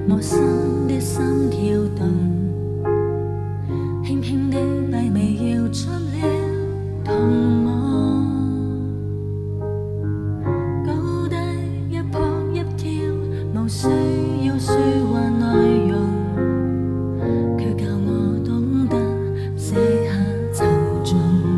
我心的心跳动，轻轻的闭眉摇出了童梦。高低一扑一跳，无需要说话内容，却教我懂得卸下沉重，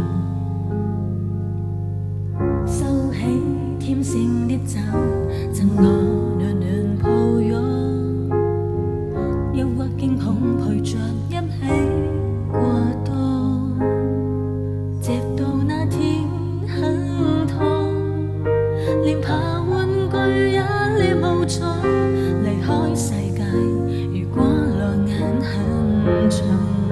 收起添盛的酒，赠我暖暖抱拥，抑或惊恐陪着一起过冬，直到那天很痛，连爬玩具也力无从，离开世界如果落眼很重，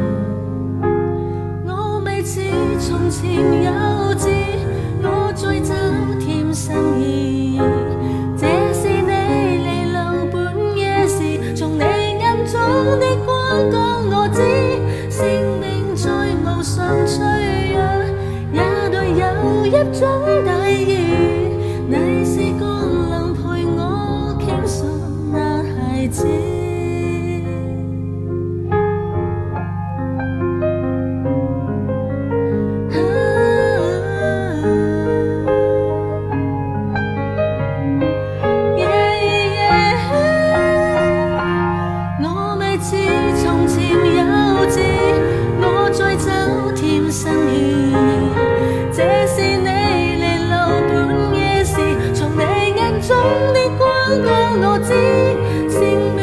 我未似从前幼稚，我再找添心意，这是你离路半夜时，從你眼中的光光我知，生命再無常脆弱，也對有一種大義，你是降臨陪我傾訴那孩子。我未似從前幼稚，我再找添心意，這是你離路半夜時，從你眼中的光光我知。